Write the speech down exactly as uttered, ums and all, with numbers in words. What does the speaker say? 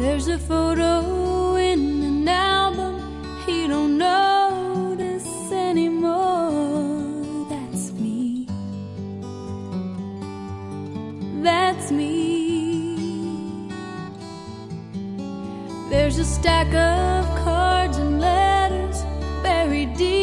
There's a photo in an album he don't notice anymore. That's me. That's me. There's a stack of cards and letters buried deep